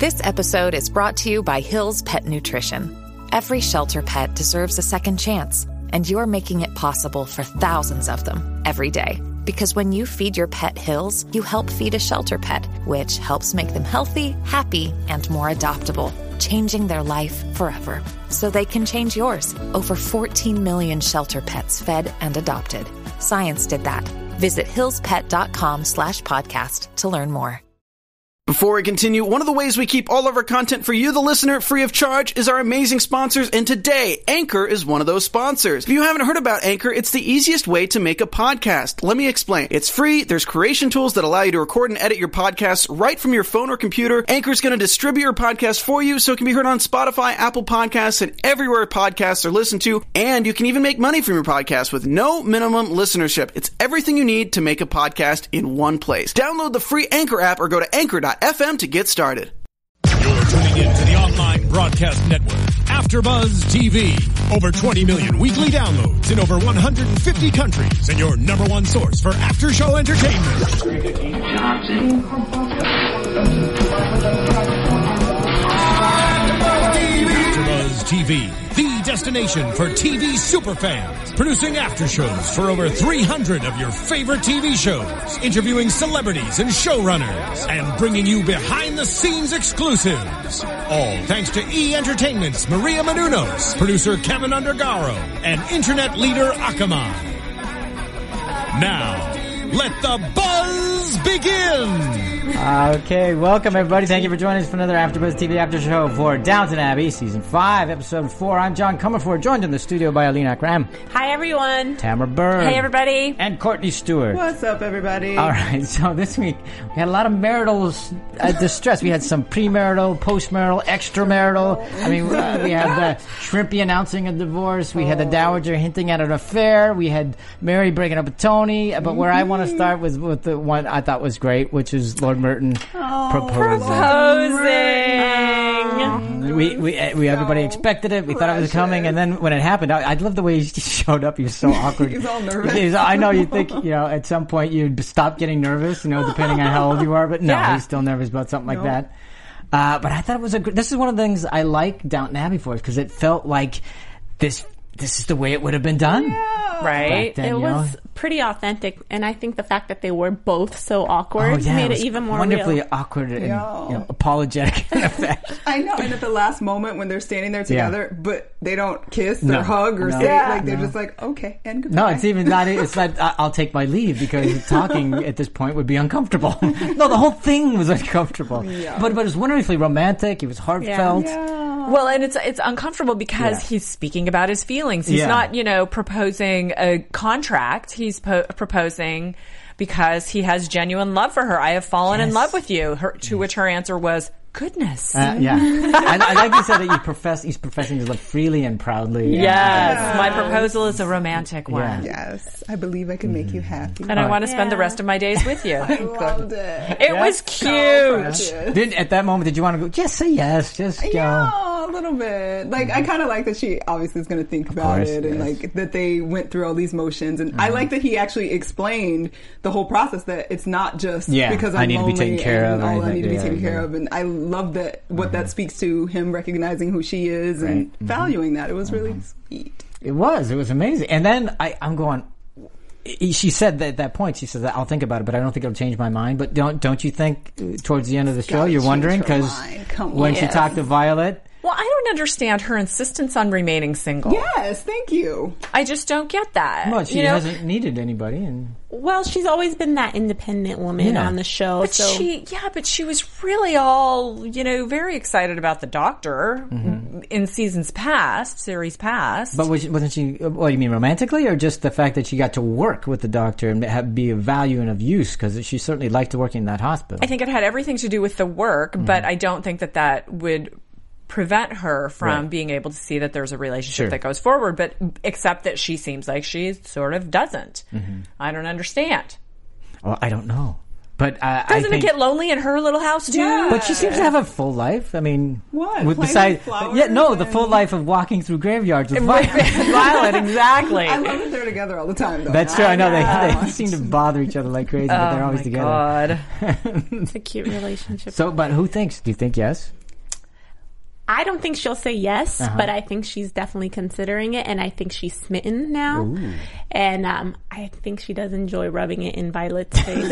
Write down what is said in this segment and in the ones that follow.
This episode is brought to you by Hill's Pet Nutrition. Every shelter pet deserves a second chance, and you're making it possible for thousands of them every day. Because when you feed your pet Hill's, you help feed a shelter pet, which helps make them healthy, happy, and more adoptable, changing their life forever. So they can change yours. Over 14 million shelter pets fed and adopted. Science did that. Visit hillspet.com/podcast to learn more. Before we continue, one of the ways we keep all of our content for you, the listener, free of charge is our amazing sponsors, and today, Anchor is one of those sponsors. If you haven't heard about Anchor, it's the easiest way to make a podcast. Let me explain. It's free, there's creation tools that allow you to record and edit your podcasts right from your phone or computer. Anchor's going to distribute your podcast for you so it can be heard on Spotify, Apple Podcasts, and everywhere podcasts are listened to, and you can even make money from your podcast with no minimum listenership. It's everything you need to make a podcast in one place. Download the free Anchor app or go to anchor.fm to get started. You're tuning in to the online broadcast network, AfterBuzz TV. Over 20 million weekly downloads in over 150 countries, and your number one source for after-show entertainment. AfterBuzz TV, the destination for TV superfans, producing after-shows for over 300 of your favorite TV shows, interviewing celebrities and showrunners, and bringing you behind-the-scenes exclusives. All thanks to E! Entertainment's Maria Menounos, producer Kevin Undergaro, and internet leader Akamai. Now, let the buzz begin! Okay, welcome everybody. Thank you for joining us for another AfterBuzz TV After Show for Downton Abbey, Season 5, Episode 4. I'm John Comerford, joined in the studio by Alina Akram. Hi, everyone. Tamara Byrne. Hey, everybody. And Courtney Stewart. What's up, everybody? All right, so this week we had a lot of marital distress. We had some premarital, postmarital, extramarital. I mean, we had Shrimpy announcing a divorce. We had the Dowager hinting at an affair. We had Mary breaking up with Tony. But where I want to start was with the one I thought was great, which is Lord Merton proposing. We everybody expected it. We thought it was coming, and then when it happened, I love the way he showed up. He was so awkward. He's all nervous. I know you think at some point you'd stop getting nervous, depending on how old you are. But no, he's still nervous about something like that. But I thought it was this is one of the things I like Downton Abbey for, because it felt like this is the way it would have been done. Yeah. Right. Then, it was pretty authentic, and I think the fact that they were both so awkward made it even more wonderfully real. awkward and apologetic in effect. I know, and at the last moment when they're standing there together, but they don't kiss or hug or say they're just like, okay, and goodbye. No, it's even not. It's like I'll take my leave, because talking at this point would be uncomfortable. No, the whole thing was uncomfortable. Yeah. But it was wonderfully romantic. It was heartfelt. Yeah. Well, and it's uncomfortable because he's speaking about his feelings. He's not, proposing a contract. He's proposing because he has genuine love for her. I have fallen in love with you. To which her answer was, goodness. I like you said that he's professing his love freely and proudly. Yes, my proposal is a romantic one. Yes, I believe I can make you happy. And I want to spend the rest of my days with you. I loved it. It was cute. At that moment, did you want to go, just say yes, just go? Yeah, a little bit. Like, I kind of like that she obviously is going to think about it, and like that they went through all these motions. And I like that he actually explained the whole process, that it's not just because I need to be taken care of. I need to be taken care of. And I love that what that speaks to him recognizing who she is and valuing that. It was really sweet. It was amazing. And then I'm going, she said that at that point, she says, I'll think about it, but I don't think it'll change my mind. But don't you think towards the end of the show you're wondering, because when she talked to Violet, well, I don't understand her insistence on remaining single. Yes, thank you. I just don't get that. Well, she hasn't needed anybody. Well, she's always been that independent woman on the show. But she was really all, very excited about the Doctor in series past. But wasn't she, what do you mean, romantically, or just the fact that she got to work with the Doctor and be of value and of use? Because she certainly liked working in that hospital. I think it had everything to do with the work, but I don't think that would prevent her from being able to see that there's a relationship that goes forward, but except that she seems like she sort of doesn't. I don't understand. Well, I don't know. But doesn't it get lonely in her little house too? Yeah. But she seems to have a full life. I mean, what? Besides, the full life of walking through graveyards with Violet. Exactly. I love that they're together all the time, though. That's true. I know they seem to bother each other like crazy, but they're always together. God. It's a cute relationship. So, but who thinks? Do you think yes? I don't think she'll say yes, but I think she's definitely considering it, and I think she's smitten now. Ooh. And I think she does enjoy rubbing it in Violet's face.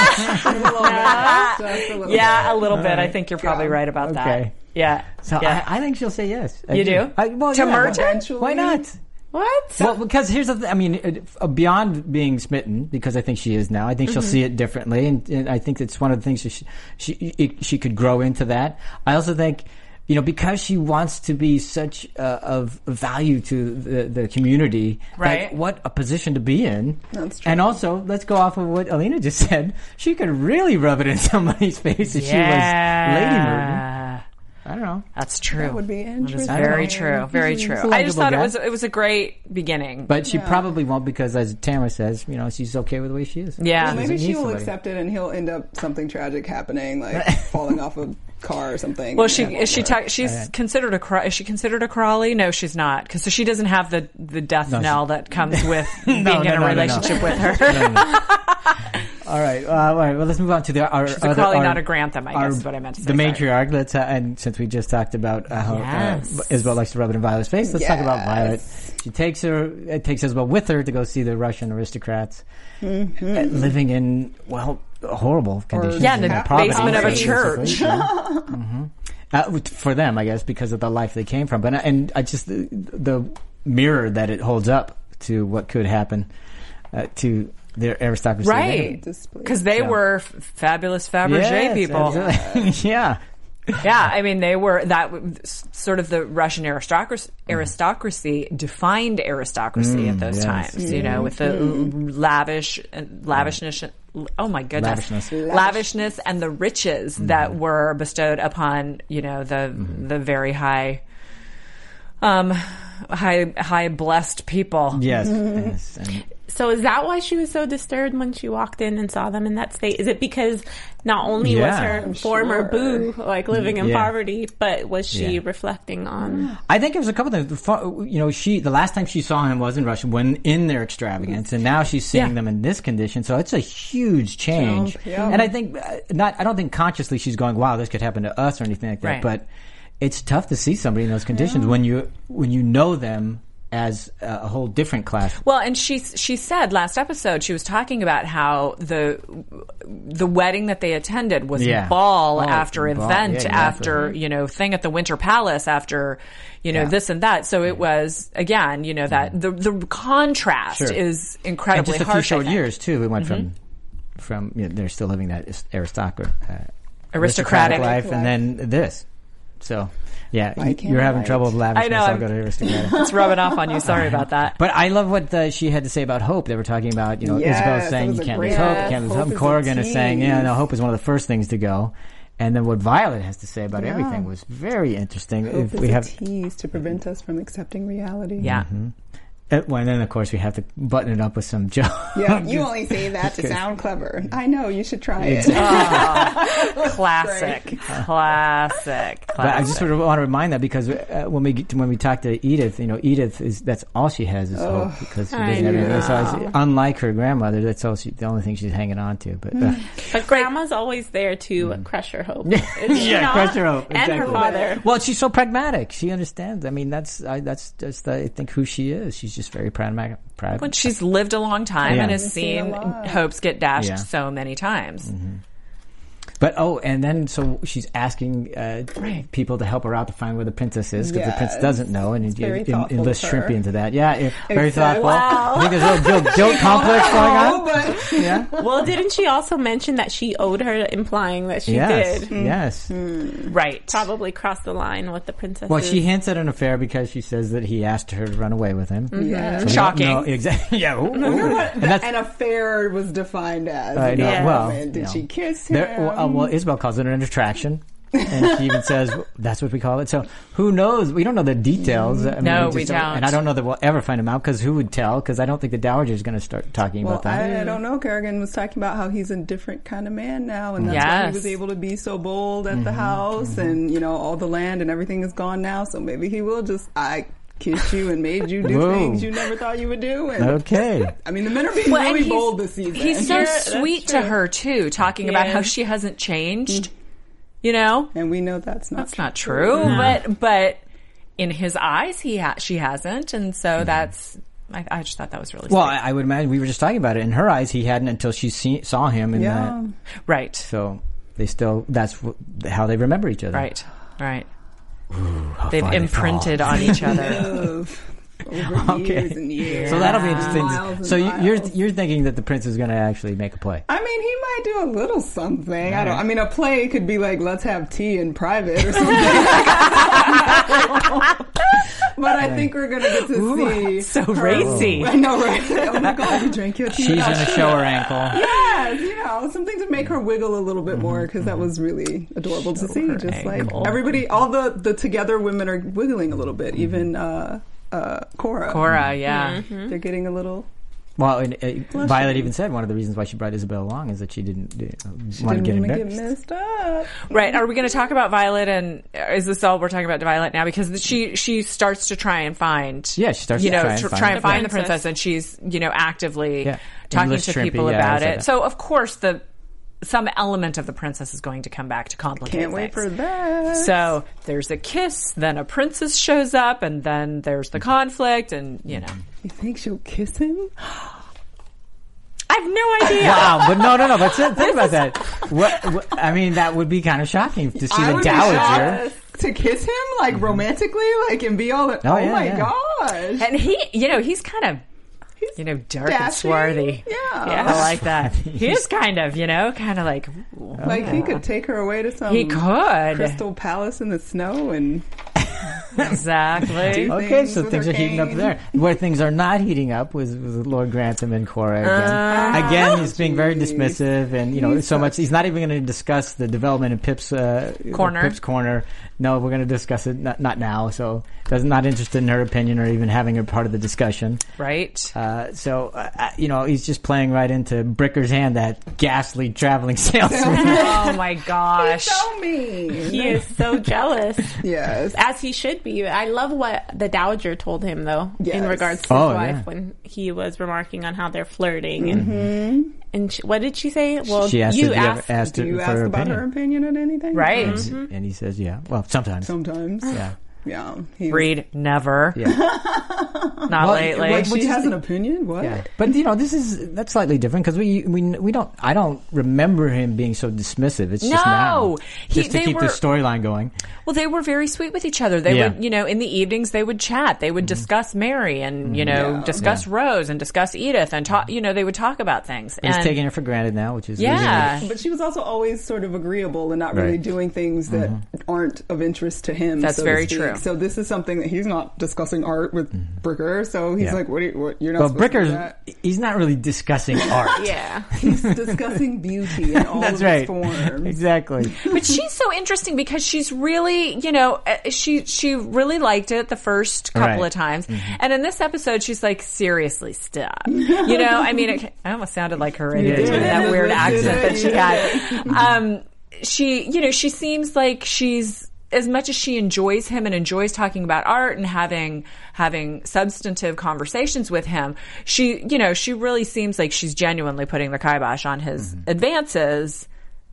A little bit. I think you're probably right about that. Yeah. So I think she'll say yes. You do? To merge eventually? Why not? What? Well, because here's the thing. I mean, beyond being smitten, because I think she is now, I think she'll see it differently, and I think it's one of the things she could grow into that. I also think, because she wants to be such of value to the community, right? Like, what a position to be in. That's true. And also, let's go off of what Alina just said. She could really rub it in somebody's face if she was Lady Murden. I don't know. That's true. That would be interesting. That is very true. Very true. I just thought it was a great beginning. But she probably won't, because as Tamara says, she's okay with the way she is. Yeah. Well, maybe she will accept it, and he'll end up something tragic happening, like falling off a car or something. Well, she's considered a is she considered a Crawley? No, she's not, because she doesn't have the death knell that comes with being in a relationship with her. All right. Well, let's move on to she's a Crawley, not a Grantham, I guess is what I meant to say. The matriarch. Let's and since we just talked about how Isabel likes to rub it in Violet's face, let's talk about Violet. She takes Isabel with her to go see the Russian aristocrats living in horrible conditions. In the basement of a church. For them, I guess, because of the life they came from. But I just the mirror that it holds up to what could happen to their aristocracy, right? Because they were fabulous Fabergé people. Yeah. Yeah, I mean, they were that sort of the Russian aristocracy defined aristocracy at those times. With the lavishness. Oh my goodness, lavishness and the riches that were bestowed upon the very high blessed people. Yes. So is that why she was so disturbed when she walked in and saw them in that state? Is it because not only was her former boo living in poverty, but was she reflecting on? I think it was a couple of things. The last time she saw him was in Russia when in their extravagance, and now she's seeing them in this condition. So it's a huge change. And I think I don't think consciously she's going, "Wow, this could happen to us" or anything like that. Right. But it's tough to see somebody in those conditions when you know them as a whole different class. Well, and she said last episode, she was talking about how the wedding that they attended was ball after event after thing at the Winter Palace after this and that. So it was again that the contrast is incredibly and just a harsh. few short years too. We went from they're still living that aristocratic life, and then this. So. Yeah, you're having trouble with lavishness. I know. I'll go to aristocratic. It's rubbing off on you. Sorry about that. But I love what she had to say about hope. They were talking about, Isabel saying you can't lose hope, you can't lose hope. And Corrigan is saying, hope is one of the first things to go. And then what Violet has to say about everything was very interesting. Hope is a tease to prevent us from accepting reality. Yeah. Well, and then, of course, we have to button it up with some jokes. Yeah, you only say that to sound clever. I know, you should try it. Classic. But I just sort of want to remind that because when we talk to Edith, Edith that's all she has is hope because she doesn't have anything. So unlike her grandmother, that's the only thing she's hanging on to. But grandma's always there to crush her hope. Crush her hope. And her father. Well, she's so pragmatic. She understands. I mean, that's just I think who she is. She's just very pragmatic. When she's lived a long time and has seen hopes get dashed so many times. But and then so she's asking people to help her out to find where the princess is because the prince doesn't know, and enlist Shrimpy into that. Yeah, very thoughtful. Wow. I think there's a little guilt complex going on. Well, didn't she also mention that she owed her, implying that she did? Yes, right. Probably crossed the line with the princess. Well, she hints at an affair because she says that he asked her to run away with him. So shocking. Exactly. Yeah. An affair was defined as. Did she kiss him? Well, Isabel calls it an attraction. And she even says, that's what we call it. So who knows? We don't know the details. I mean, no, we don't. And I don't know that we'll ever find them out, because who would tell? Because I don't think the Dowager is going to start talking about that. I don't know. Kerrigan was talking about how he's a different kind of man now, and that's why he was able to be so bold at the house, and, you know, all the land and everything is gone now, so maybe he will just, kissed you and made you do things you never thought you would do. And okay. I mean, the men are being really bold this season. He's so sweet to her, too, talking about how she hasn't changed, you know? And we know that's not true. But in his eyes, she hasn't. And so that's... I just thought that was really sweet. Well, I would imagine, we were just talking about it, in her eyes, he hadn't until she saw him. In that. Right. So they still... That's how they remember each other. Right. Ooh, they've imprinted on each other. Over years and years. So that'll be interesting. So you're thinking that the prince is going to actually make a play? I mean, he might do a little something. I mean, a play could be like, let's have tea in private or something. But I think we're going to get to see. So racy. I know, right? Oh my God, you drank your tea. She's going to show her ankle. Yes, you know, something to make her wiggle a little bit more, because that was really adorable to see. Just ankle. Like everybody, all the together women are wiggling a little bit. Even Cora. Cora, yeah. Mm-hmm. They're getting a little... Well, Violet even said one of the reasons why she brought Isabel along is that she didn't want to get embarrassed. Get messed up. Right. Are we going to talk about Violet, and is this all we're talking about Violet now? Because she starts to try and find... Yeah, she starts to try and find the princess, and she's, actively talking to people about it. So, of course, some element of the princess is going to come back to complicate things. Can't wait for that. So there's a kiss, then a princess shows up, and then there's the conflict, and, You think she'll kiss him? I have no idea. Wow, but no. But think about that. What, I mean, that would be kind of shocking to see the Dowager. To kiss him, like, romantically, like, and be all... Oh my gosh. And he's kind of... dark dashing, and swarthy. Yeah. I like that. He is kind of, like... Like, he could take her away to some... He could. Crystal Palace in the snow and... Exactly. Okay, so things are heating up there. Where things are not heating up was Lord Grantham and Cora again. Again, he's being very dismissive, and so much. He's not even going to discuss the development in Pip's corner. No, we're going to discuss it not now. So, not interested in her opinion or even having her part of the discussion. Right. He's just playing right into Bricker's hand, that ghastly traveling salesman. Oh my gosh. He's so mean. He is so jealous. Yes. As he should be. I love what the Dowager told him, though, in regards to his wife, when he was remarking on how they're flirting. And what did she say? Well, she asked, do you ask about her opinion on anything? Right. And he says, yeah. Well, sometimes. Yeah. Yeah. Read never. Yeah. Not lately. Like she has an opinion? What? Yeah. But that's slightly different, because I don't remember him being so dismissive. It's just now. Just to keep the storyline going. Well, they were very sweet with each other. They would, in the evenings they would chat. They would discuss Mary and, discuss Rose and discuss Edith and talk, they would talk about things. He's taking her for granted now, which is But she was also always sort of agreeable and not really doing things that aren't of interest to him. That's very true. So this is something that he's not discussing art with Bricker. So he's like, what you're not supposed Bricker's, to do that. He's not really discussing art. He's discussing beauty in all of its forms. Exactly. But she's so interesting because she's really, she really liked it the first couple of times. And in this episode, she's like, seriously, stop. I mean, it almost sounded like her with that weird accent that she had. She seems like she's, as much as she enjoys him and enjoys talking about art and having substantive conversations with him, she really seems like she's genuinely putting the kibosh on his advances.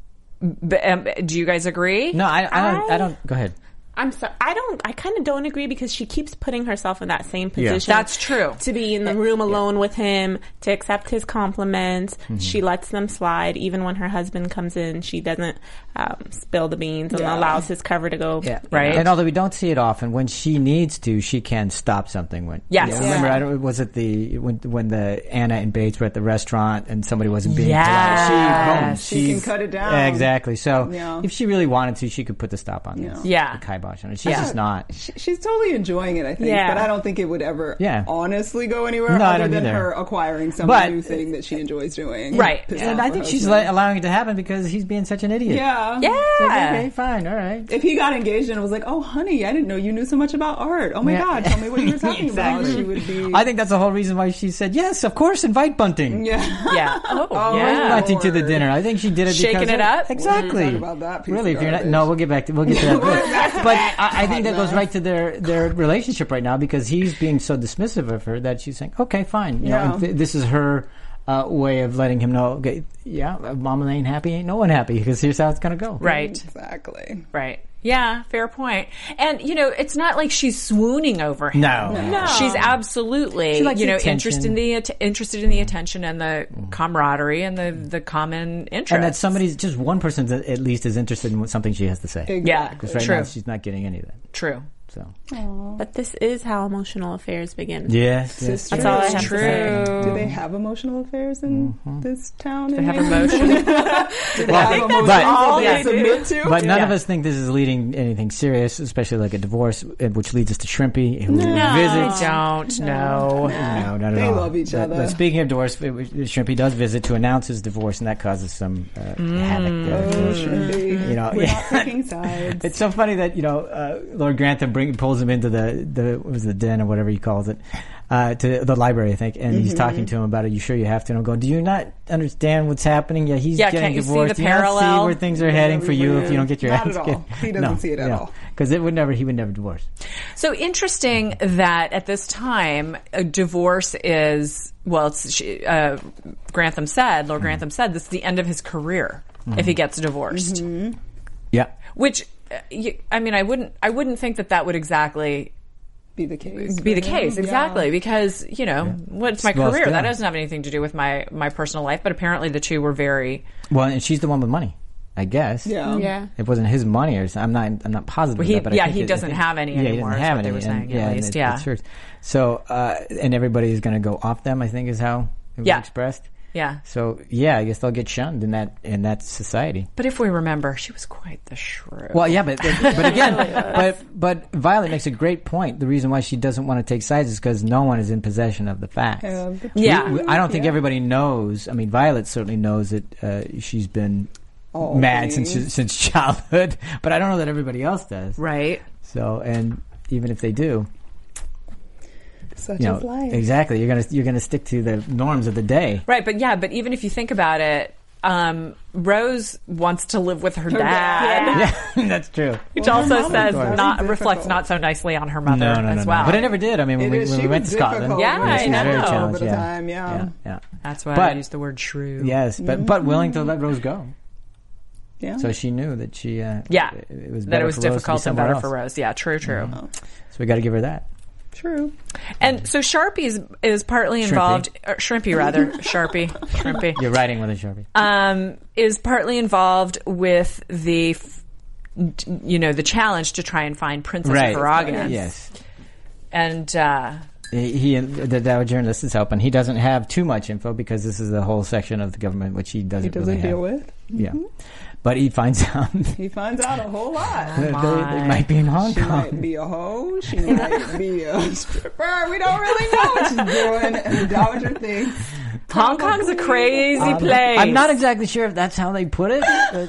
Do you guys agree? No, I don't. Go ahead. I'm sorry. I kind of don't agree, because she keeps putting herself in that same position. Yeah. That's true. To be in the room alone with him, to accept his compliments. She lets them slide. Even when her husband comes in, she doesn't spill the beans and allows his cover to go. Yeah. Right. And although we don't see it often, when she needs to, she can stop something. Remember, was it when the Anna and Bates were at the restaurant and somebody wasn't being polite? She can cut it down. Exactly. So if she really wanted to, she could put the stop on this. Yeah. The kibosh. kibosh on it. She's just not. She's totally enjoying it, I think. Yeah. But I don't think it would ever honestly go anywhere No, other than her acquiring some new thing that she enjoys doing. Right. And I think she's allowing it to happen because he's being such an idiot. Yeah. Yeah. Like, okay, fine, all right. If he got engaged and was like, "Oh, honey, I didn't know you knew so much about art. Oh my God, tell me what you were talking about." She would be. I think that's the whole reason why she said, yes, of course, invite Bunting. Yeah. Yeah. Oh, yeah. Bunting to the dinner. I think she did it Shaking because it up? Exactly. We'll talk about that piece really, of if you're not, garbage. no, we'll get to that. But I think that goes right to their relationship right now because he's being so dismissive of her that she's saying, okay, fine. You know, this is her way of letting him know, okay, mama ain't happy, ain't no one happy because here's how it's going to go. Right. Exactly. Right. Yeah, fair point. And, it's not like she's swooning over him. No. She's absolutely, She likes the attention. interested in the attention and the camaraderie and the common interest. And that somebody's, just one person at least is interested in something she has to say. Exactly. Yeah, Because right true. now she's not getting any of that. True. So. But this is how emotional affairs begin. Yes. That's all I have to say. Do they have emotional affairs in this town? They have emotion. But none of us think this is leading anything serious, especially like a divorce, which leads us to Shrimpy, who visits. Don't. No, not at They all. love each other. But speaking of divorce, Shrimpy does visit to announce his divorce, and that causes some havoc there. Shrimpy. We're not taking sides. It's so funny that Lord Grantham pulls him into the den or whatever he calls it, to the library, I think, and he's talking to him about it. You sure you have to? And I'm going, do you not understand what's happening? Yeah, he's getting divorced. See the do you parallel? not see where things are heading for you if you don't get your Not ass at all. kicked? He doesn't see it at all. Because he would never divorce. So interesting that at this time, a divorce is, Lord Grantham said, this is the end of his career if he gets divorced. Mm-hmm. Yeah. Which, I wouldn't think that would exactly be the case. Exactly, because what's my career? That doesn't have anything to do with my personal life. But apparently, the two were very well. And she's the one with money, I guess. Yeah. It wasn't his money, or something. I'm not positive. Well, of that, but he doesn't have any anymore. He doesn't have any. They were saying, at least. It's true. So, and everybody is going to go off them. I think is how it was expressed. Yeah. So I guess they'll get shunned in that society. But if we remember, she was quite the shrew. Well, yeah, but again, but Violet makes a great point. The reason why she doesn't want to take sides is because no one is in possession of the facts. I don't think everybody knows. I mean, Violet certainly knows that she's been mad since childhood, but I don't know that everybody else does. Right. So, and even if they do. Such is life. Exactly. You're gonna stick to the norms of the day. Right, but even if you think about it, Rose wants to live with her dad. Yeah, that's true. Which also says reflects not so nicely on her mother as well. But it never did. I mean, when we went to Scotland, I know. Very challenged. Yeah. That's why I used the word shrew. Yes, but willing to let Rose go. Yeah. So she knew that she. It was difficult and better for Rose. Yeah, true. Mm-hmm. So we got to give her that. True. And so Sharpie is partly involved. Shrimpy, rather. Shrimpy. You're writing with a Sharpie. Is partly involved with the challenge to try and find Princess Karagan. Yes. And the Dowager Enlist is helping. He doesn't have too much info because this is the whole section of the government which he doesn't really deal have. with. Yeah. But he finds out. He finds out a whole lot. They might be in Hong Kong. She might be a hoe. She might be a stripper. We don't really know what she's doing. And the Dowager thinks Hong Kong's a crazy place. I'm not exactly sure if that's how they put it.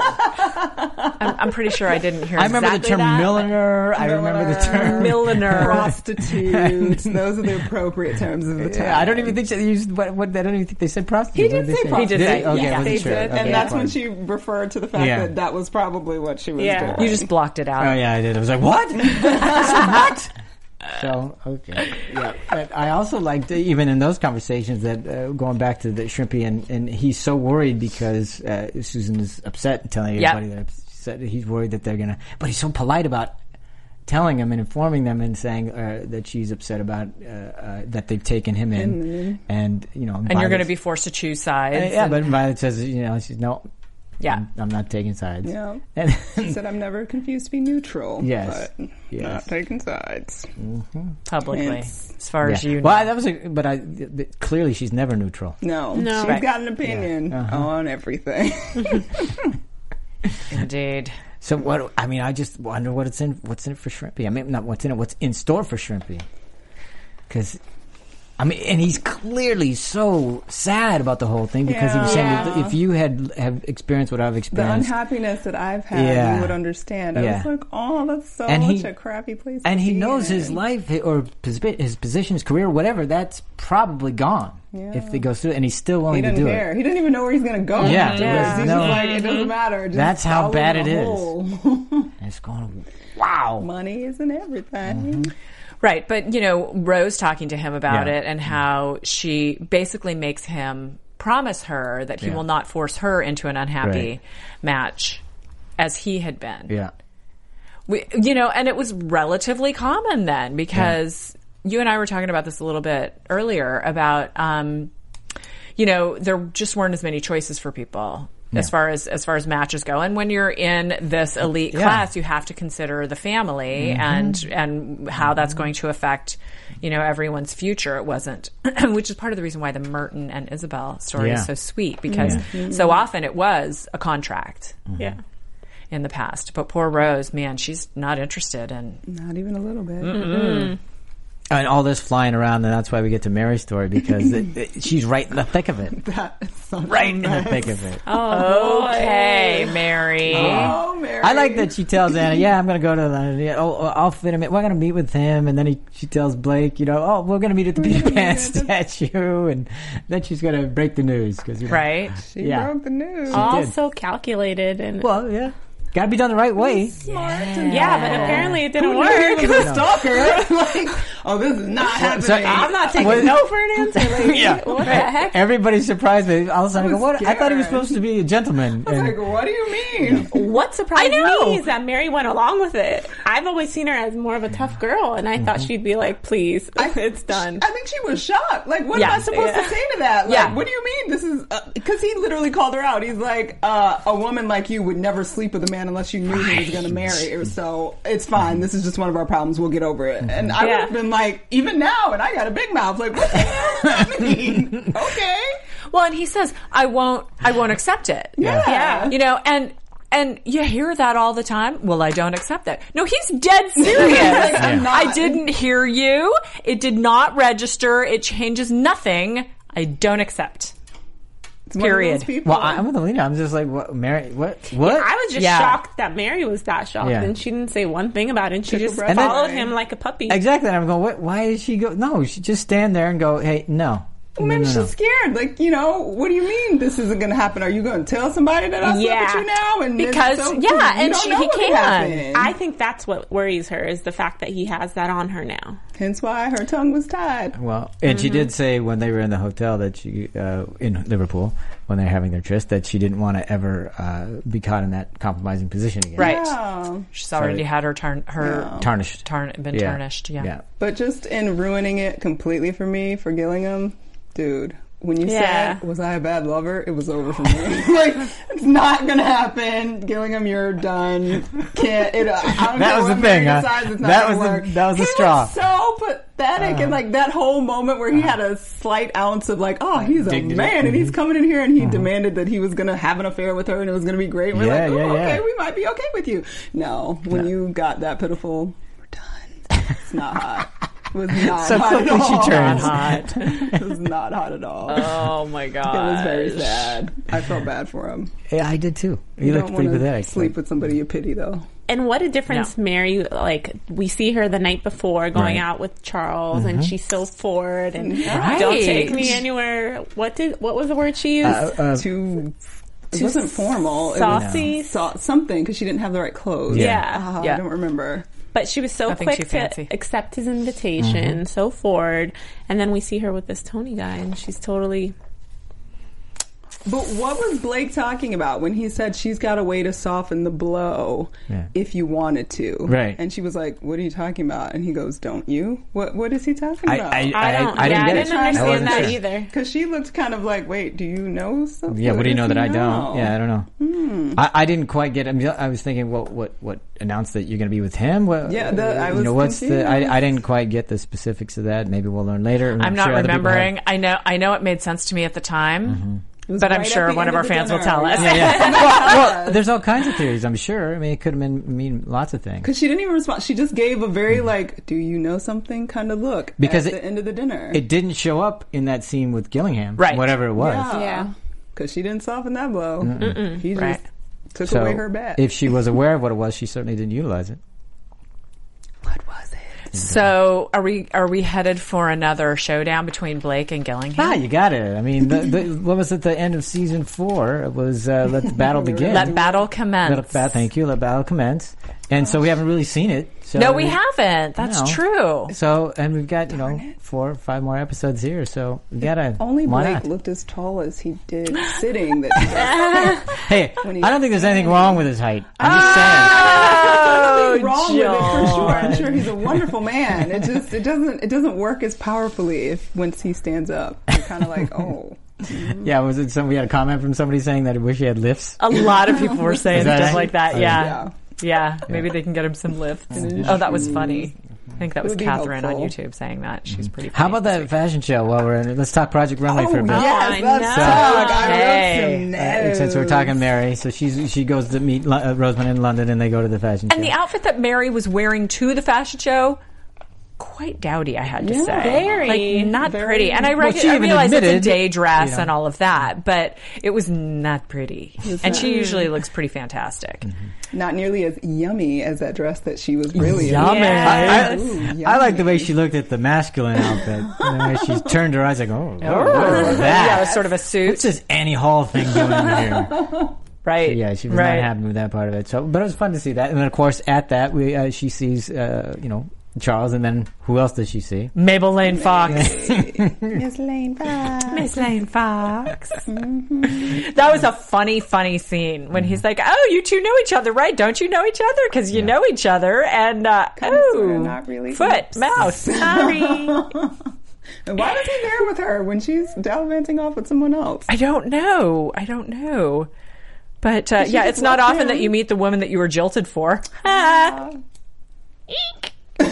I'm pretty sure I didn't hear. I remember the term milliner. I remember the term milliner, prostitutes. Those are the appropriate terms of the time. Yeah, I don't even think they used what. I don't even think they said prostitute. He did say prostitute. He did say. Okay, yeah, they did. And that's when she referred to the fact that was probably what she was doing. You just blocked it out. Oh yeah, I did. I was like, what? What? So, okay. Yeah. But I also liked, even in those conversations, that going back to the Shrimpy, and he's so worried because Susan is upset and telling everybody that he's worried that they're going to... But he's so polite about telling them and informing them and saying that she's upset about that they've taken him in. And, you know... And you're going to be forced to choose sides. But Violet says, she's no... Yeah, I'm not taking sides. Yeah, she said I'm never confused to be neutral. Yes, but not taking sides publicly, as far as you know. Well, that was clearly she's never neutral. No, she's got an opinion on everything. Indeed. So what? I mean, I just wonder what's in it for Shrimpy. I mean, not what's in it. What's in store for Shrimpy? Because, I mean, and he's clearly so sad about the whole thing because he was saying that if you have experienced what I've experienced, the unhappiness that I've had, you would understand. I was like, oh, that's such a crappy place. And he knows in. his life or his position, his career, whatever. That's probably gone if he goes through it, and he's still willing to do it. He didn't even know where he's going to go. Yeah, he's just like, it doesn't matter. Just that's how bad it is. It's going. Wow, money isn't everything. Mm-hmm. Right, but, Rose talking to him about it and how she basically makes him promise her that he will not force her into an unhappy match as he had been. Yeah. And it was relatively common then because you and I were talking about this a little bit earlier about, there just weren't as many choices for people. As far as matches go, and when you're in this elite class, you have to consider the family and how that's going to affect, everyone's future. It wasn't, which is part of the reason why the Merton and Isabel story is so sweet because so often it was a contract. In the past, but poor Rose, man, she's not interested in not even a little bit. Mm-mm. And all this flying around, and that's why we get to Mary's story because she's right in the thick of it. That's right in the thick of it. Oh, okay, Mary. Oh, Mary. I like that she tells Anna, I'm going to go to the, I'll fit him in. We're going to meet with him. And then she tells Blake, we're going to meet at the Peter Pan statue. And then she's going to break the news. Right. She broke the news. All so calculated. And got to be done the right way. Smart. Yeah, but apparently it didn't work. He was a stalker. This is not happening. So, I'm not taking no for an answer. What the heck? Everybody's surprised. All of a sudden, I go, what? I thought he was supposed to be a gentleman. I was like, what do you mean? What surprised me is that Mary went along with it. I've always seen her as more of a tough girl, and I thought she'd be like, please, it's done. I think she was shocked. Like, what am I supposed to say to that? Like, what do you mean? This is... Because he literally called her out. He's like, a woman like you would never sleep with a man unless you knew he was going to marry her. So it's fine. This is just one of our problems. We'll get over it. And I would have been like, even now, and I got a big mouth, like, what the hell does that mean? Okay. Well, and he says, I won't accept it. Yeah. And you hear that all the time. Well, I don't accept that. No, he's dead serious. I didn't hear you. It did not register. It changes nothing. I don't accept. Period. Well, I'm with Alina. I'm just like, what, Mary? What? I was just shocked that Mary was that shocked, and she didn't say one thing about it. And she just followed him like a puppy. Exactly. And I'm going, why did she go? No, she just stand there and go, hey, no. Well, maybe she's scared. Like, what do you mean this isn't going to happen? Are you going to tell somebody that I slept with you now? And because, and he can. I think that's what worries her is the fact that he has that on her now. Hence why her tongue was tied. Well, and she did say when they were in the hotel that she, in Liverpool, when they were having their tryst, that she didn't want to ever be caught in that compromising position again. Right. Yeah. She's already had her tarnished. Tarnished, yeah. But just in ruining it completely for me, for Gillingham, dude, when you said, was I a bad lover? It was over for me. Like, it's not going to happen. Gillingham, you're done. Can't. I don't that was the thing, huh? That was the straw. Was so pathetic. And like that whole moment where he had a slight ounce of like, oh, he's a man and he's coming in here and he demanded that he was going to have an affair with her and it was going to be great. We're like, okay, we might be okay with you. No, when you got that pitiful, we're done. It's not hot. Was not so hot quickly at all. she turns. It was not hot at all. Oh my god! It was very sad. I felt bad for him. Yeah, I did too. You looked pretty pathetic. Sleep with somebody you pity, though. And what a difference Mary, like, we see her the night before going out with Charles, and she's so forward, and don't take me anywhere. What was the word she used? It wasn't formal. Saucy? It was something, because she didn't have the right clothes. Yeah. I don't remember. But she was so quick to accept his invitation, so forward. And then we see her with this Tony guy, and she's totally... But what was Blake talking about when he said she's got a way to soften the blow if you wanted to? Right. And she was like, what are you talking about? And he goes, don't you? What is he talking about? I didn't understand that either. Because she looked kind of like, wait, do you know something? Yeah, what do you know that I don't? Yeah, I don't know. I didn't quite get it. I was thinking, what announced that you're going to be with him? I was confused. I didn't quite get the specifics of that. Maybe we'll learn later. I'm not remembering. I know it made sense to me at the time. But I'm sure one of our fans will tell us. Well, there's all kinds of theories, I'm sure. I mean, it could mean lots of things. Because she didn't even respond. She just gave a very, do you know something kind of look because at the end of the dinner. It didn't show up in that scene with Gillingham, right? Whatever it was. Yeah. Because she didn't soften that blow. He just took away her bet. If she was aware of what it was, she certainly didn't utilize it. What was it? So are we headed for another showdown between Blake and Gillingham? You got it. I mean, what was at the end of season 4? It was let the battle begin. Let battle commence. Thank you. Let battle commence. And so we haven't really seen it. So no, we haven't. That's true. So, and we've got 4 or 5 more episodes here. So we gotta. Only Blake looked as tall as he did sitting. Hey, I don't think there's anything wrong with his height. I'm just saying. There's nothing wrong with it for sure. I'm sure he's a wonderful man. It doesn't work as powerfully once he stands up. You're kind of like, oh. Yeah, was it we had a comment from somebody saying that he wish he had lifts? A lot of people were saying stuff like that. Yeah, maybe they can get him some lifts. Oh, that was funny. I think that was Catherine on YouTube saying that. She's pretty funny. How about that fashion show while we're in it? Let's talk Project Runway for a bit. Yes, let's talk. Since we're talking Mary, so she goes to meet Rosamund in London and they go to the fashion show. And the outfit that Mary was wearing to the fashion show, quite dowdy, I had to say. Very. Not pretty. And I realize it's a day dress and all of that, but it was not pretty. And she usually looks pretty fantastic. Mm-hmm. Not nearly as yummy as that dress that she was really yummy. Yummy. I like the way she looked at the masculine outfit. And the way she turned her eyes like, that? Yeah, it was sort of a suit. What's this Annie Hall thing doing here? Right. So, yeah, she was not happy with that part of it. So, but it was fun to see that. And then, of course, at that, she sees, Charles, and then who else does she see? Mabel Lane Fox. Miss Lane Fox. Miss Lane Fox. Mm-hmm. That was a funny scene when he's like, "Oh, you two know each other, right? Don't you know each other? Because you know each other." And not really. Foot, mouth. Sorry. And why was he there with her when she's gallivanting off with someone else? I don't know. But it's not often that you meet the woman that you were jilted for. Eek.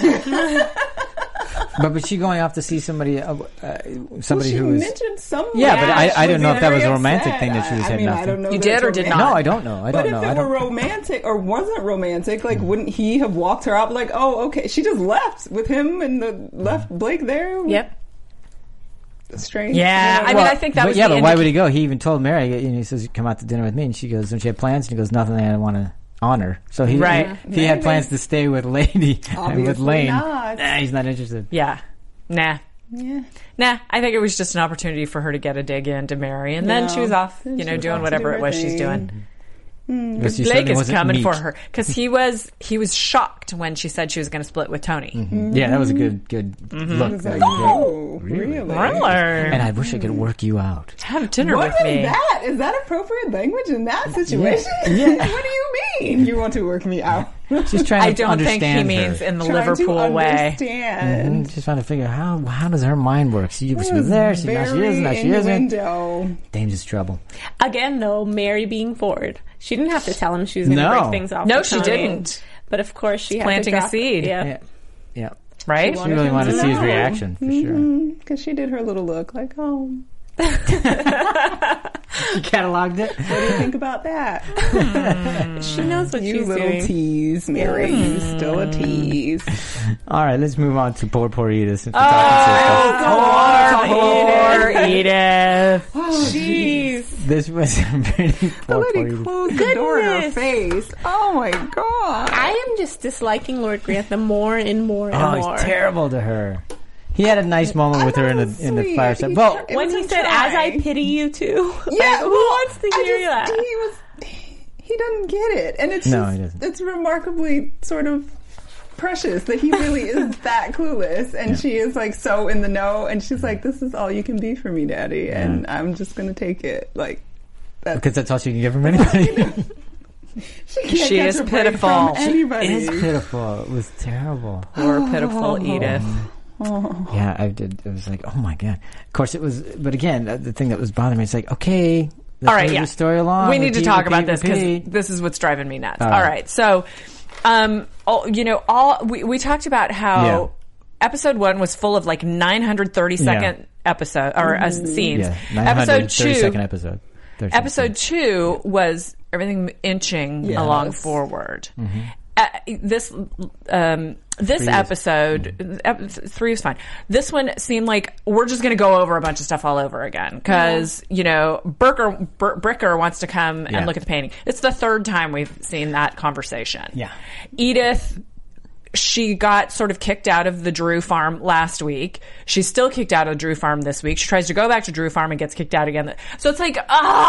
But she going off to see somebody who was mentioned someone. Yeah, but I don't know if that was a romantic thing that she was heading off. I don't know. You did or did not? No, I don't know. But if it were romantic or wasn't romantic, wouldn't he have walked her out? Like, oh, okay, she just left with him and left Blake there. Yep. Strange. Yeah, I think that was. But why would he go? He even told Mary. He says, "Come out to dinner with me," and she goes, "Don't you have plans?" And he goes, "Nothing. I want to honor." So he had plans to stay with Lady and with Lane. Not. Nah, he's not interested. Yeah. Nah. I think it was just an opportunity for her to get a dig in to Mary, and then she was off, doing whatever it was she's doing. Blake is coming for her because he was shocked when she said she was going to split with Tony. Mm-hmm. Yeah, that was a good look. Really? And I wish I could work you out. Have dinner with me. Is that appropriate language in that situation? Yeah. What do you mean? You want to work me out? She's trying to understand. I don't think he means in the Liverpool way. Mm-hmm. She's trying to figure out how does her mind work. She was there. Now she isn't. Now she isn't. Dangerous trouble. Again, though, Mary being forward. She didn't have to tell him she was going to break things off. No, she didn't. But of course, she had planting a seed. Yeah. Right? She really wanted to see his reaction, for sure. Because she did her little look like, oh. She cataloged it. What do you think about that? She knows what she's doing. You little tease, Mary. You still a tease. All right, let's move on to poor Edith. Poor Edith. Jeez. This was pretty poor Edith. Closed the door in her face. Oh my God. I am just disliking Lord Grantham more and more and more. Oh, he's terrible to her. He had a nice moment with her in the fireside. Well, when he said, "As I pity you too," who wants to hear that? He doesn't get it, and it's he doesn't. It's remarkably sort of precious that he really is that clueless, and she is so in the know, and she's like, "This is all you can be for me, Daddy," and I'm just gonna take it because that's all she can give from anybody. She is pitiful. She is pitiful. It was terrible. Poor pitiful Edith. Yeah, I did. It was like, oh my God. Of course, it was. But again, the thing that was bothering me, it's like, okay, let's move the story along. We need to talk about this because this is what's driving me nuts. All right. So, we talked about how episode 1 was full of 930-second episode or scenes. Yeah, episode 2, episode. Episode 2 was everything inching along forward. This episode, 3 was fine. This one seemed like we're just going to go over a bunch of stuff all over again because Bricker wants to come and look at the painting. It's the 3rd time we've seen that conversation. Yeah, Edith. She got sort of kicked out of the Drew farm last week. She's still kicked out of Drew farm this week. She tries to go back to Drew farm and gets kicked out again. So it's like,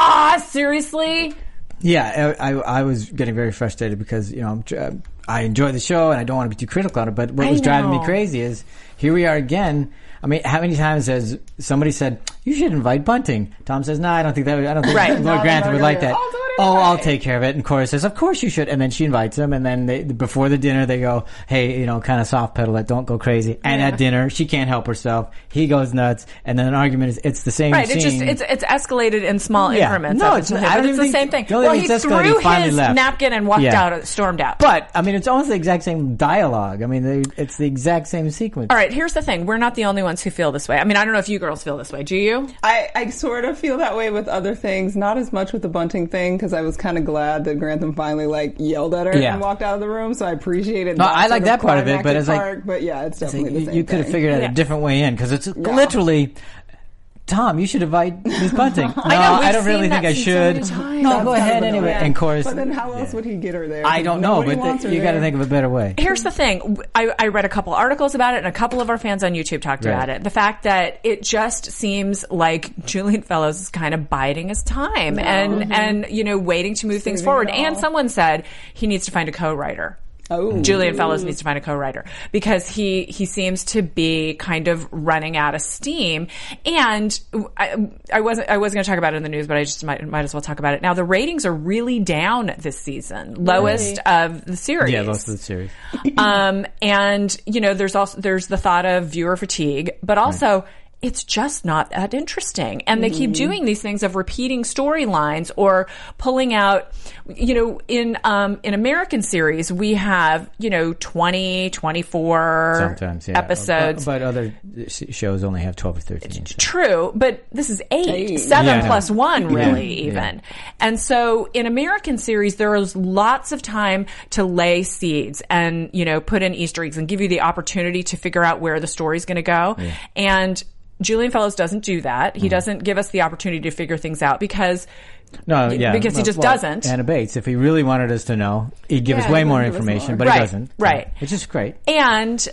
seriously? Yeah, I was getting very frustrated because, I enjoy the show and I don't want to be too critical on it, but what was driving me crazy is here we are again. I mean, how many times has somebody said, you should invite Bunting? Tom says, no, I don't think Lord Grantham would like that. I'll take care of it. And Cora says, of course you should. And then she invites him. And then before the dinner, they go, hey, kind of soft pedal it. Don't go crazy. And at dinner, she can't help herself. He goes nuts. And then an argument is, it's the same scene. It's escalated in small increments. No, it's the same thing. Well, he threw his napkin and walked out, stormed out. But, I mean, it's almost the exact same dialogue. I mean, it's the exact same sequence. All right, here's the thing. We're not the only ones who feel this way. I mean, I don't know if you girls feel this way. Do you? I sort of feel that way with other things. Not as much with the Bunting thing, because I was kind of glad that Grantham finally yelled at her and walked out of the room. So I appreciated. No, I like that part of it, but it's it's definitely the same. You could have figured out a different way in because it's literally. Tom, you should invite Miss Bunting. No, I don't really think I should. No, go ahead anyway. And of course, but then how else would he get her there? I don't know, but you got to think of a better way. Here's the thing: I read a couple articles about it, and a couple of our fans on YouTube talked about it. The fact that it just seems like Julian Fellowes is kind of biding his time and waiting to move things forward. And someone said he needs to find a co-writer. Julian Fellowes needs to find a co-writer because he seems to be kind of running out of steam. And I wasn't going to talk about it in the news, but I just might as well talk about it now. The ratings are really down this season, lowest of the series. Yeah, lowest of the series. And there's the thought of viewer fatigue, but also. It's just not that interesting. And they keep doing these things of repeating storylines or pulling out, in American series, we have, 20, 24 sometimes, episodes. But other shows only have 12 or 13. So. True, but this is 8. 7 plus 1, really, even. And so in American series, there is lots of time to lay seeds and, put in Easter eggs and give you the opportunity to figure out where the story's going to go. Yeah. And Julian Fellowes doesn't do that. He doesn't give us the opportunity to figure things out because he just doesn't. Anna Bates, if he really wanted us to know, he'd give us way more information, but he doesn't. Right. Which is great. And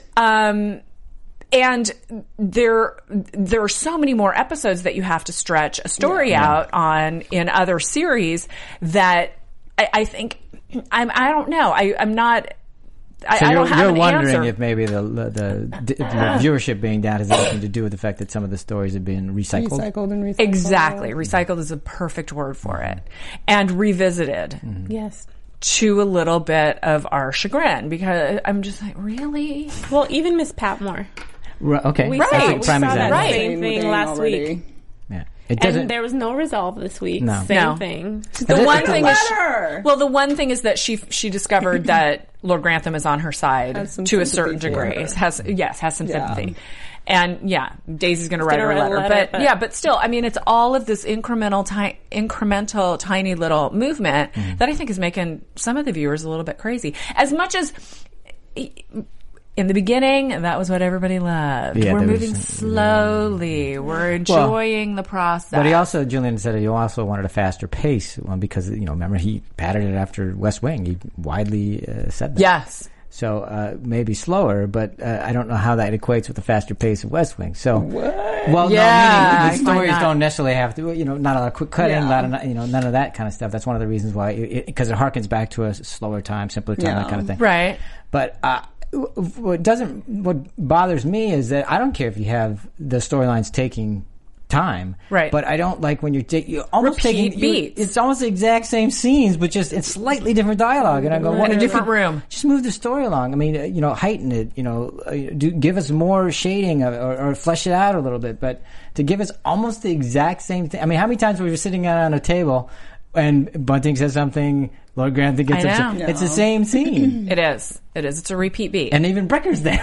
there are so many more episodes that you have to stretch a story out on in other series that I think I don't know. I'm not. So I don't have you're an wondering answer. if maybe the viewership being down has anything to do with the fact that some of the stories have been recycled? Exactly. Recycled is a perfect word for it. And revisited. Yes. To a little bit of our chagrin, because I'm just like, really? Well, even Miss Patmore. Okay. We saw that same thing last week. Yeah. And there was no resolve this week. No. Same thing. The one thing the one thing is that she discovered that Lord Grantham is on her side to a certain degree. Has some sympathy. And Daisy's going to write her a letter. But still, I mean, it's all of this incremental, tiny little movement that I think is making some of the viewers a little bit crazy. As much as in the beginning, that was what everybody loved. Yeah, we're moving slowly. We're enjoying the process. But Julian said he also wanted a faster pace because, remember, he patterned it after West Wing. He widely said that. Yes. So maybe slower, but I don't know how that equates with the faster pace of West Wing. So, what? Well, meaning the stories don't necessarily have to, not a lot of quick cutting, none of that kind of stuff. That's one of the reasons why, because it harkens back to a slower time, simpler time, that kind of thing. Right. But what bothers me is that I don't care if you have the storylines taking time, right? But I don't like when you're almost taking beats. It's almost the exact same scenes, but just it's slightly different dialogue. And I go, in a different room. Just move the story along. I mean, heighten it. Give us more shading or flesh it out a little bit. But to give us almost the exact same thing. I mean, how many times were we sitting on a table? and Bunting says something, Lord Grantham gets upset. know. It's the same scene. It is. It's a repeat beat. And even Brecker's there.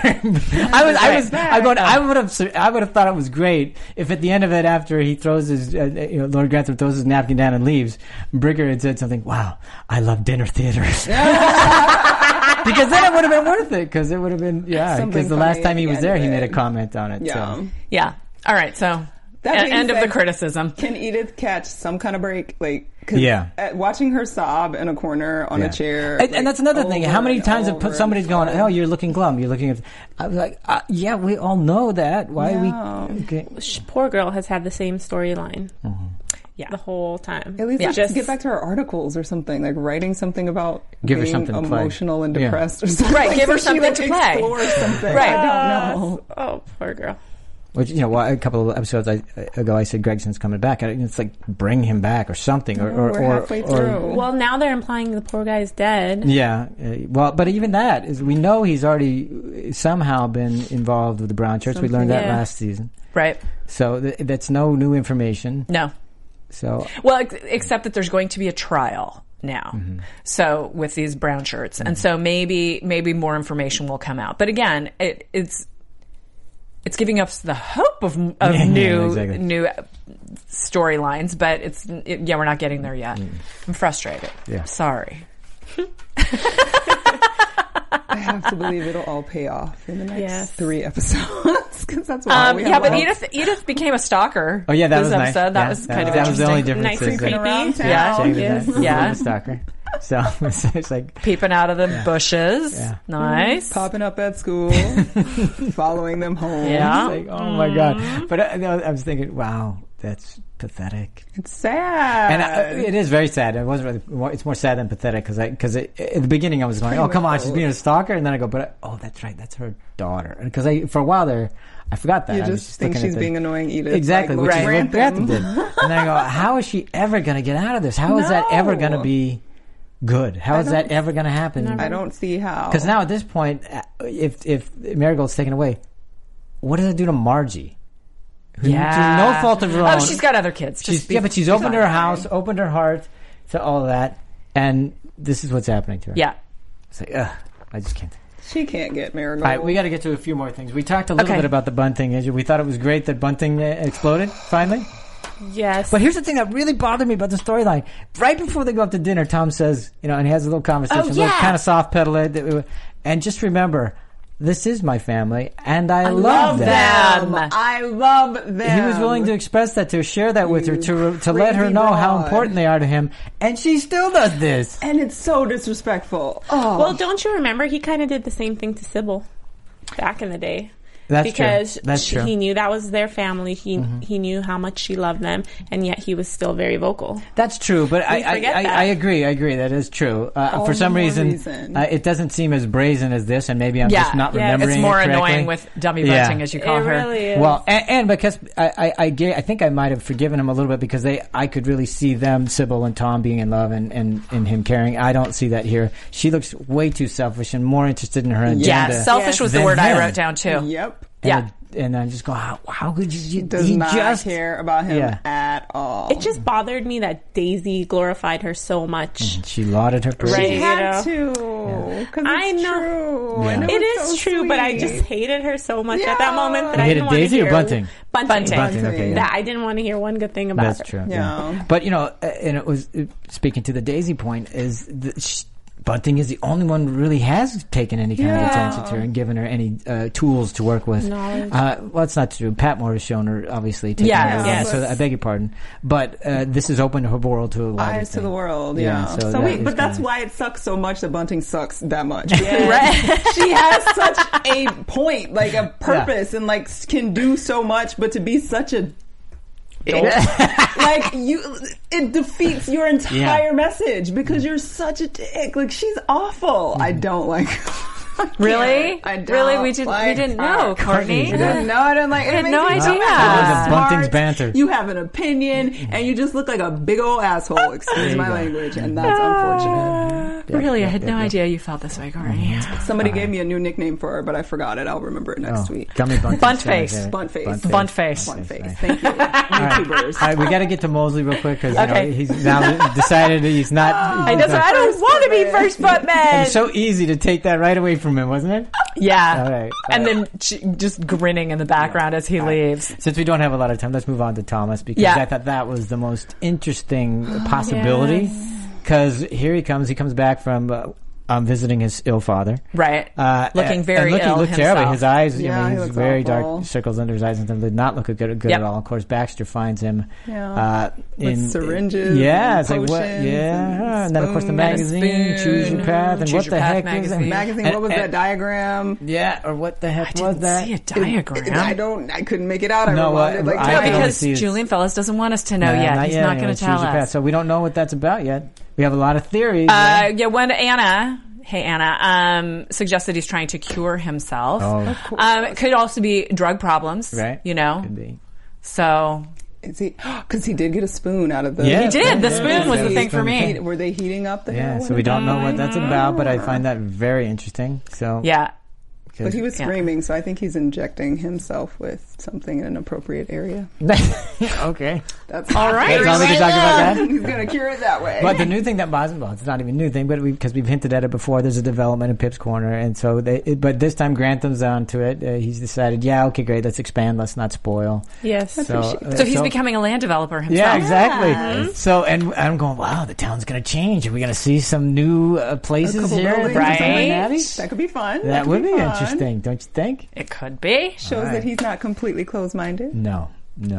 I would have thought it was great if at the end of it, after he throws his, Lord Grantham throws his napkin down and leaves, Bricker had said something, wow, I love dinner theaters. Because then it would have been worth it. Because it would have been, because the last time he was there, he made a comment on it. Yeah. So. Yeah. All right. So, end of the criticism. Can Edith catch some kind of break? Like, watching her sob in a corner on a chair. And that's another thing. How many times have somebody's going, oh, you're looking glum. You're looking at... I was like, yeah, we all know that. Why we... Okay. Poor girl has had the same storyline. Mm-hmm. Yeah, the whole time. At least just get back to her articles or something, like writing something about give being her something emotional and depressed or something. Right, give her something to play. Explore something. Right. I don't know. Oh, poor girl. Which, a couple of episodes ago, I said Gregson's coming back. It's like, bring him back or something. We're halfway through. Well, now they're implying the poor guy's dead. Yeah. Well, but even that is, we know he's already somehow been involved with the Brown Church. We learned that last season. Right. So that's no new information. No. So except that there's going to be a trial now. Mm-hmm. So with these brown shirts, and so maybe more information will come out. But again, it's giving us the hope of new storylines, but we're not getting there yet. I'm frustrated. Yeah, sorry. I have to believe it'll all pay off in the next 3 episodes, because that's what we have. But Edith became a stalker. Oh yeah, that was nice. That was kind of interesting. That was the only difference. Nice and creepy. Yeah, a stalker. So it's like peeping out of the bushes. Yeah. Nice. Popping up at school, following them home. Yeah. It's like, oh my god. But I was thinking, wow, that's pathetic. It's sad, and it is very sad. It wasn't really. It's more sad than pathetic because at the beginning I was going, oh come on, she's being a stalker, and then I go, but that's right, that's her daughter. Because for a while there, I forgot that. You just think she's being annoying Edith. Exactly, which is what Grantham did. And then I go, how is she ever going to get out of this? How is that ever going to be good? How is that ever going to happen? I don't see how. Because now at this point, if Marigold's taken away, what does it do to Margie? Who, no fault of her own. Oh, she's got other kids. But she's opened her house, opened her heart to all of that, and this is what's happening to her. Yeah. It's like, I just can't. She can't get Marigold. All right, we got to get to a few more things. We talked a little bit about the Bunting issue. We thought it was great that Bunting exploded, finally. Yes. But here's the thing that really bothered me about the storyline. Right before they go up to dinner, Tom says, and he has a little conversation, kind of soft pedal it, and just remember, this is my family, and I love them. I love them. He was willing to express that, to share that with her, to let her know how important they are to him, and she still does this. And it's so disrespectful. Oh. Well, don't you remember he kind of did the same thing to Sybil back in the day? That's because true. That's true. He knew that was their family. He knew how much she loved them, and yet he was still very vocal. That's true, but I agree. That is true. For some reason. It doesn't seem as brazen as this, and maybe I'm just not remembering. It's more it annoying with Dummy Bunting, as you call her. Really is. Well, and because I think I might have forgiven him a little bit because I could really see them, Sybil and Tom, being in love and him caring. I don't see that here. She looks way too selfish and more interested in her agenda. Yeah, selfish was the word I wrote down too. Yep. And I just go, how could you? She does not care about him at all. It just bothered me that Daisy glorified her so much. She lauded her. She had to. Because I know. True. Yeah. It is so true, sweet. but I just hated her so much at that moment that you I didn't want to Daisy hear. Or Bunting? Bunting. Okay, That I didn't want to hear one good thing about her. That's true. Yeah. But and it was speaking to the Daisy point is. Bunting is the only one who really has taken any kind of attention to her and given her any tools to work with. Well, that's not true. Patmore has shown her, obviously, taking her. So I beg your pardon. But this has opened her world to a lot of eyes to the world, So but that's why it sucks so much that Bunting sucks that much. Right? She has such a point, like a purpose, and like can do so much, but to be such a like it defeats your entire message because you're such a dick. Like she's awful. I don't like her. Really? I don't. Really? We didn't know, Courtney. I didn't know. I didn't like. I had no idea. Bunting's banter. You have an opinion, and you just look like a big old asshole. Excuse my language, and that's unfortunate. Really? I had no idea you felt this way, Corey. Somebody gave me a new nickname for her, but I forgot it. I'll remember it next week. Tell me Buntface. Buntface. Thank you. YouTubers. All right, we got to get to Mosley real quick because he's now decided he's not. I don't want to be first buttman. It was so easy to take that right away from him, wasn't it? Yeah. All right. And then just grinning in the background as he leaves. Since we don't have a lot of time, let's move on to Thomas because I thought that was the most interesting possibility. Because here he comes back from visiting his ill father. Right. Looking very ill. He looked terrible. His eyes, he's very awful. Dark circles under his eyes and did not look good at all. Of course, Baxter finds him with syringes. Yeah, it's like what? Yeah, and then of course the magazine, Choose Your Path, and what the heck is that? Magazine. What was that diagram? Yeah, or what the heck was that? I didn't see a diagram. I couldn't make it out. Because Julian Fellas doesn't want us to know yet. He's not going to tell us. So we don't know what that's about yet. We have a lot of theories. When Anna suggested he's trying to cure himself. Of course. Could also be drug problems, right? Could be. So. Is he? Because he did get a spoon out of the. Yeah, he did. The spoon was the thing for me. Were they heating up the heroin? So we don't know what that's about, but I find that very interesting. So yeah. But he was screaming, so I think he's injecting himself with something in an appropriate area. Okay. That's all right. That's all we can talk about that? He's going to cure it that way. But the new thing that bothers me, it's not even a new thing, but because we've hinted at it before, there's a development in Pip's Corner, and so but this time Grantham's onto it. He's decided, okay, great, let's expand, let's not spoil. Yes. So he's becoming a land developer himself. Yeah, exactly. Yeah. So, and I'm going, wow, the town's going to change. Are we going to see some new places here? Right. That could be fun. That would be interesting. Don't you think? It could be. Shows that he's not completely closed-minded. No.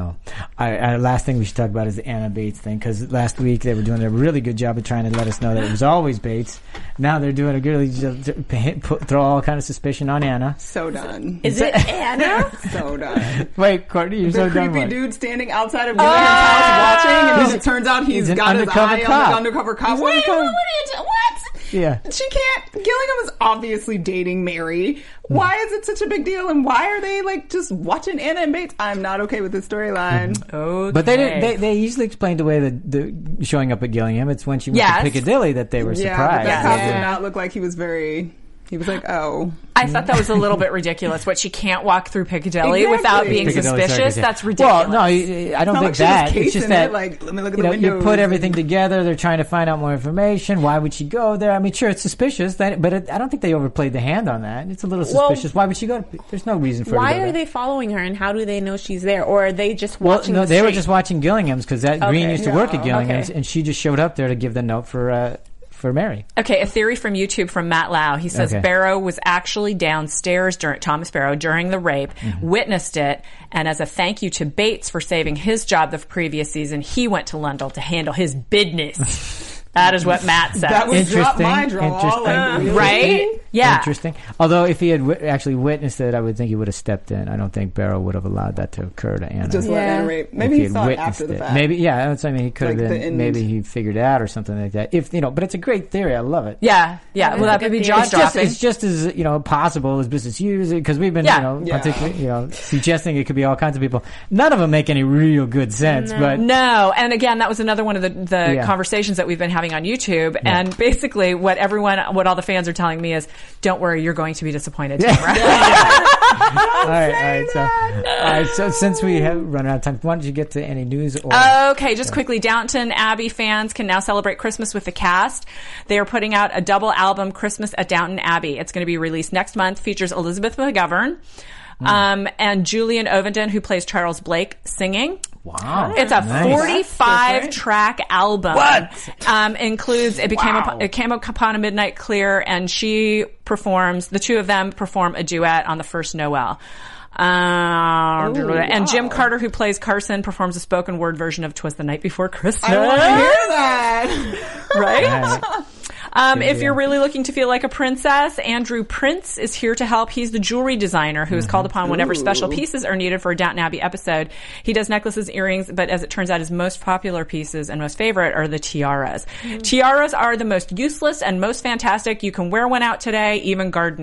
Last thing we should talk about is the Anna Bates thing, because last week they were doing a really good job of trying to let us know that it was always Bates. Now they're doing a good job throw all kind of suspicion on Anna. So done. Is it Anna? So done. Wait, Courtney, you're so done. The creepy dude standing outside of Gillian's house watching, and then it turns out he's got his eye on the undercover cop. Wait, what? Yeah. She can't. Gillian was obviously dating Mary. Why is it such a big deal? And why are they just watching Anna and Bates? I'm not okay with this storyline. Okay. But they usually explained away the showing up at Gillingham. It's when she went to Piccadilly that they were surprised. But that cop did not look like he was very. He was like, oh. I thought that was a little bit ridiculous. What, she can't walk through Piccadilly without being suspicious? That's ridiculous. Well, no, I don't think that. It's just that, let me look at the windows. You put everything together. They're trying to find out more information. Why would she go there? I mean, sure, it's suspicious, but I don't think they overplayed the hand on that. It's a little suspicious. Why would she go? There's no reason for her to go there. Why are they following her, and how do they know she's there? Or are they just watching the street? They were just watching Gillingham's, because Green used to work at Gillingham's, and she just showed up there to give the note for Mary. Okay, a theory from YouTube from Matt Lau. He says Barrow was actually downstairs Thomas Barrow during the rape, witnessed it, and as a thank you to Bates for saving his job the previous season, he went to London to handle his business. That is what Matt says. That was drop my draw. Right? Yeah. Interesting. Although if he had actually witnessed it, I would think he would have stepped in. I don't think Barrow would have allowed that to occur to Anna. Just let Anna rape. Maybe he saw it after the fact. Maybe, that's what I mean. He could have been. Maybe he figured it out or something like that. But it's a great theory. I love it. Yeah. Well, that could be jaw-dropping. It's just as possible as business use, because we've been suggesting it could be all kinds of people. None of them make any real good sense. No. And again, that was another one of the conversations that we've been having on YouTube, and basically what all the fans are telling me is, don't worry, you're going to be disappointed. All right. So since we have run out of time, why don't you get to any news? Okay, just quickly, Downton Abbey fans can now celebrate Christmas with the cast. They are putting out a double album, Christmas at Downton Abbey. It's going to be released next month. Features Elizabeth McGovern and Julian Ovenden, who plays Charles Blake, singing. Wow. It's a 45-track album. What? Includes, it came upon a midnight clear, and the two of them perform a duet on the first Noel. And Jim Carter, who plays Carson, performs a spoken word version of 'Twas the Night Before Christmas. I want to hear that. Right? If you're really looking to feel like a princess, Andrew Prince is here to help. He's the jewelry designer who is called upon whenever special pieces are needed for a Downton Abbey episode. He does necklaces, earrings, but as it turns out, his most popular pieces and most favorite are the tiaras. Tiaras are the most useless and most fantastic. You can wear one out today, even gardening.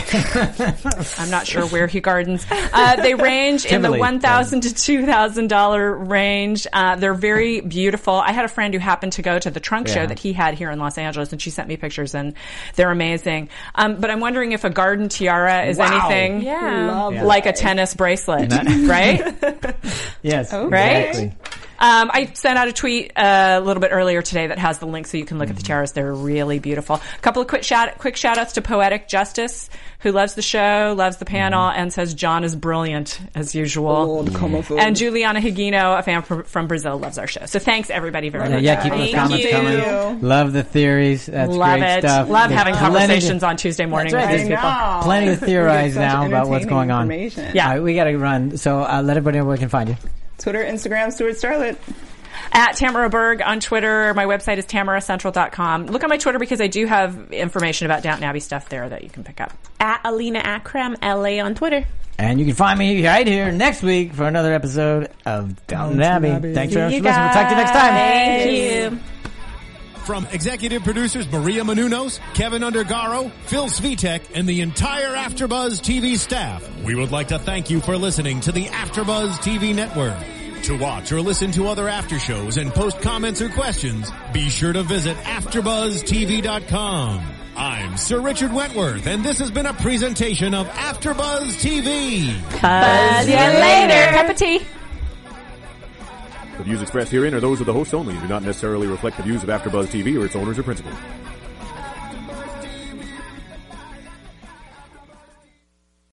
I'm not sure where he gardens. They range in the $1,000 to $2,000 range. They're very beautiful. I had a friend who happened to go to the trunk show that he had here in Los Angeles, and she sent me pictures, and they're amazing. But I'm wondering if a garden tiara is anything like a tennis bracelet, right? Yes. Okay. Right? I sent out a tweet a little bit earlier today that has the link so you can look at the tiaras. They're really beautiful. A couple of quick shout outs to Poetic Justice, who loves the show, loves the panel, and says John is brilliant as usual. And Juliana Higuino, a fan from Brazil, loves our show. So thanks everybody very much. Yeah, keep those comments coming. Love the theories. That's love great it. stuff. Love having conversations on Tuesday morning with these people. Plenty to theorize now about what's going on. Yeah. All right, we got to run. So let everybody know where we can find you. Twitter, Instagram, Stuart Starlet. At Tamara Berg on Twitter. My website is tamaracentral.com. Look at my Twitter because I do have information about Downton Abbey stuff there that you can pick up. At Alina Akram, LA on Twitter. And you can find me right here next week for another episode of Downton Abbey. Thanks very much for listening. We'll talk to you next time. Thank you. From executive producers Maria Menounos, Kevin Undergaro, Phil Svitek, and the entire AfterBuzz TV staff, we would like to thank you for listening to the AfterBuzz TV network. To watch or listen to other after shows and post comments or questions, be sure to visit AfterBuzzTV.com. I'm Sir Richard Wentworth, and this has been a presentation of AfterBuzz TV. Buzz you later. Cup of tea. The views expressed herein are those of the hosts only and do not necessarily reflect the views of AfterBuzz TV or its owners or principals.